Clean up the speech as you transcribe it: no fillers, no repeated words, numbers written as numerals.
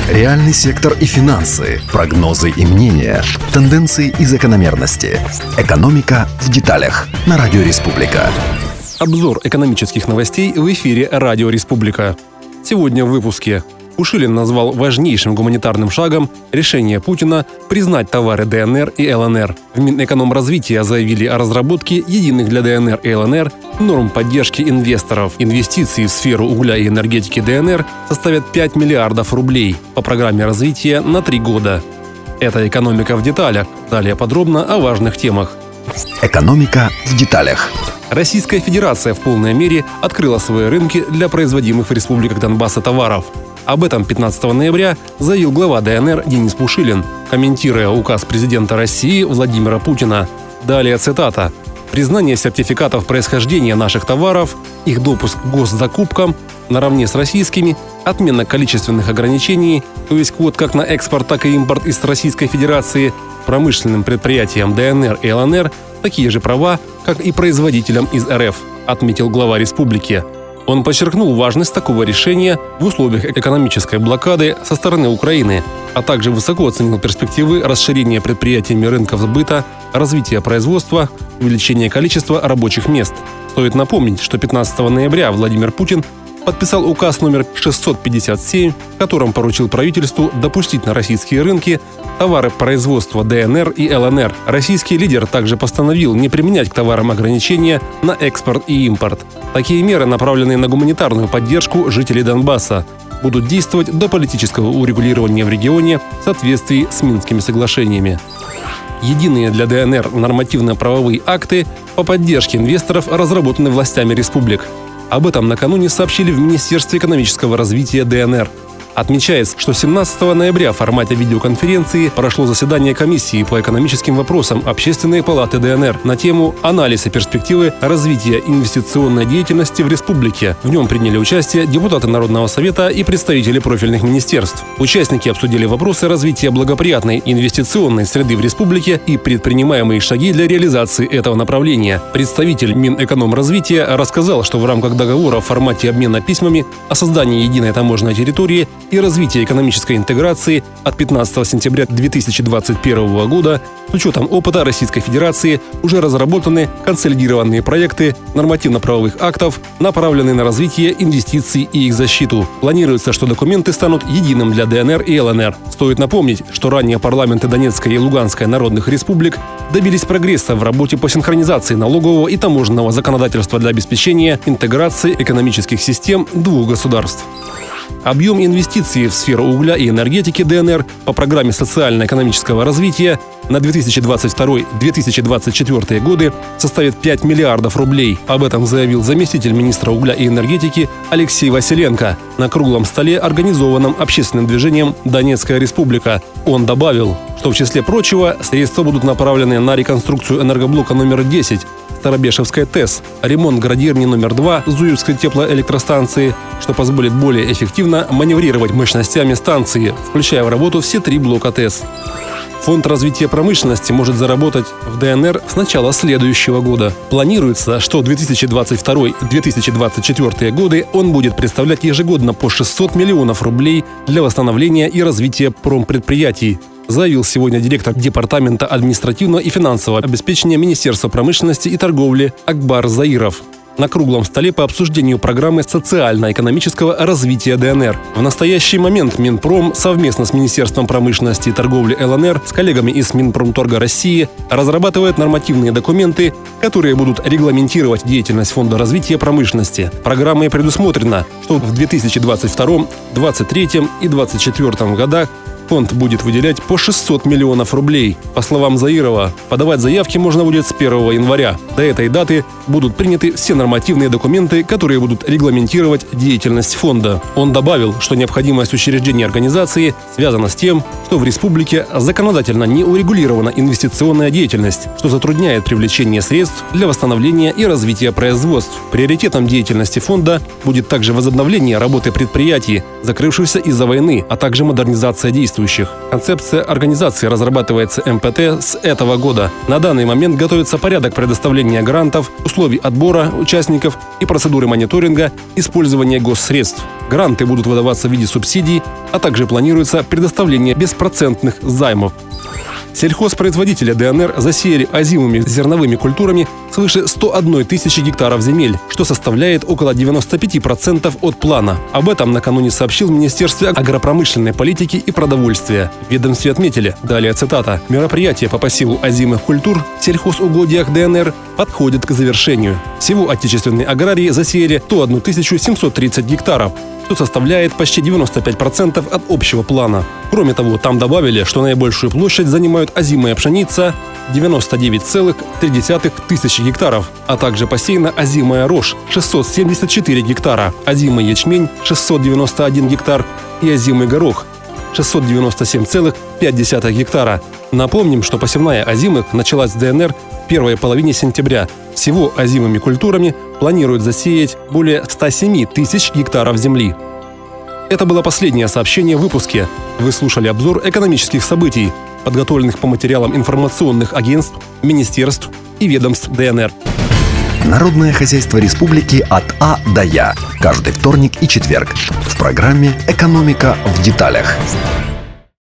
Реальный сектор и финансы, прогнозы и мнения, тенденции и закономерности. Экономика в деталях на Радио Республика. Обзор экономических новостей в эфире Радио Республика. Сегодня в выпуске. Пушилин назвал важнейшим гуманитарным шагом решение Путина признать товары ДНР и ЛНР. В Минэкономразвития заявили о разработке единых для ДНР и ЛНР норм поддержки инвесторов. Инвестиции в сферу угля и энергетики ДНР составят 5 миллиардов рублей по программе развития на 3 года. Это «Экономика в деталях». Далее подробно о важных темах. Экономика в деталях. Российская Федерация в полной мере открыла свои рынки для производимых в республиках Донбасса товаров. Об этом 15 ноября заявил глава ДНР Денис Пушилин, комментируя указ президента России Владимира Путина. Далее цитата. «Признание сертификатов происхождения наших товаров, их допуск к госзакупкам наравне с российскими, отмена количественных ограничений, то есть квот как на экспорт, так и импорт из Российской Федерации, промышленным предприятиям ДНР и ЛНР такие же права, как и производителям из РФ», отметил глава республики. Он подчеркнул важность такого решения в условиях экономической блокады со стороны Украины, а также высоко оценил перспективы расширения предприятиями рынков сбыта, развития производства, увеличения количества рабочих мест. Стоит напомнить, что 15 ноября Владимир Путин подписал указ номер 657, в котором поручил правительству допустить на российские рынки товары производства ДНР и ЛНР. Российский лидер также постановил не применять к товарам ограничения на экспорт и импорт. Такие меры, направленные на гуманитарную поддержку жителей Донбасса, будут действовать до политического урегулирования в регионе в соответствии с Минскими соглашениями. Единые для ДНР нормативно-правовые акты по поддержке инвесторов разработаны властями республик. Об этом накануне сообщили в Министерстве экономического развития ДНР. Отмечается, что 17 ноября в формате видеоконференции прошло заседание комиссии по экономическим вопросам Общественной палаты ДНР на тему «Анализ и перспективы развития инвестиционной деятельности в республике». В нем приняли участие депутаты Народного совета и представители профильных министерств. Участники обсудили вопросы развития благоприятной инвестиционной среды в республике и предпринимаемые шаги для реализации этого направления. Представитель Минэкономразвития рассказал, что в рамках договора в формате обмена письмами о создании единой таможенной территории и развития экономической интеграции от 15 сентября 2021 года с учетом опыта Российской Федерации уже разработаны консолидированные проекты нормативно-правовых актов, направленные на развитие инвестиций и их защиту. Планируется, что документы станут единым для ДНР и ЛНР. Стоит напомнить, что ранее парламенты Донецкой и Луганской народных республик добились прогресса в работе по синхронизации налогового и таможенного законодательства для обеспечения интеграции экономических систем двух государств. Объем инвестиций в сферу угля и энергетики ДНР по программе социально-экономического развития на 2022-2024 годы составит 5 миллиардов рублей. Об этом заявил заместитель министра угля и энергетики Алексей Василенко на круглом столе, организованном общественным движением «Донецкая республика». Он добавил, что в числе прочего средства будут направлены на реконструкцию энергоблока номер 10 Старобешевской ТЭС, ремонт градирни номер 2 Зуевской теплоэлектростанции, что позволит более эффективно маневрировать мощностями станции, включая в работу все 3 блока ТЭС. Фонд развития промышленности может заработать в ДНР с начала следующего года. Планируется, что 2022-2024 годы он будет представлять ежегодно по 600 миллионов рублей для восстановления и развития промпредприятий, заявил сегодня директор Департамента административного и финансового обеспечения Министерства промышленности и торговли Акбар Заиров на круглом столе по обсуждению программы социально-экономического развития ДНР. В настоящий момент Минпром совместно с Министерством промышленности и торговли ЛНР с коллегами из Минпромторга России разрабатывает нормативные документы, которые будут регламентировать деятельность Фонда развития промышленности. Программой предусмотрено, что в 2022, 2023 и 2024 годах фонд будет выделять по 600 миллионов рублей. По словам Заирова, подавать заявки можно будет с 1 января. До этой даты будут приняты все нормативные документы, которые будут регламентировать деятельность фонда. Он добавил, что необходимость учреждения организации связана с тем, что в республике законодательно не урегулирована инвестиционная деятельность, что затрудняет привлечение средств для восстановления и развития производств. Приоритетом деятельности фонда будет также возобновление работы предприятий, закрывшихся из-за войны, а также модернизация действующих. действующих. Концепция организации разрабатывается МПТ с этого года. На данный момент готовится порядок предоставления грантов, условий отбора участников и процедуры мониторинга использования госсредств. Гранты будут выдаваться в виде субсидий, а также планируется предоставление беспроцентных займов. Сельхозпроизводители ДНР засеяли озимыми зерновыми культурами свыше 101 тысячи гектаров земель, что составляет около 95% от плана. Об этом накануне сообщил в Министерстве агропромышленной политики и продовольствия. В ведомстве отметили, далее цитата, «Мероприятия по посеву озимых культур в сельхозугодиях ДНР подходят к завершению. Всего отечественные аграрии засеяли 101 730 гектаров, что составляет почти 95% от общего плана. Кроме того, там добавили, что наибольшую площадь занимают озимая пшеница – 99,3 тысячи гектаров, а также посеяна озимая рожь – 674 гектара, озимый ячмень – 691 гектар и озимый горох – 697,5 гектара. Напомним, что посевная озимых началась в ДНР в первой половине сентября. Всего озимыми культурами планируют засеять более 107 тысяч гектаров земли. Это было последнее сообщение в выпуске. Вы слушали обзор экономических событий, подготовленных по материалам информационных агентств, министерств и ведомств ДНР. Народное хозяйство республики от А до Я. Каждый вторник и четверг. В программе «Экономика в деталях».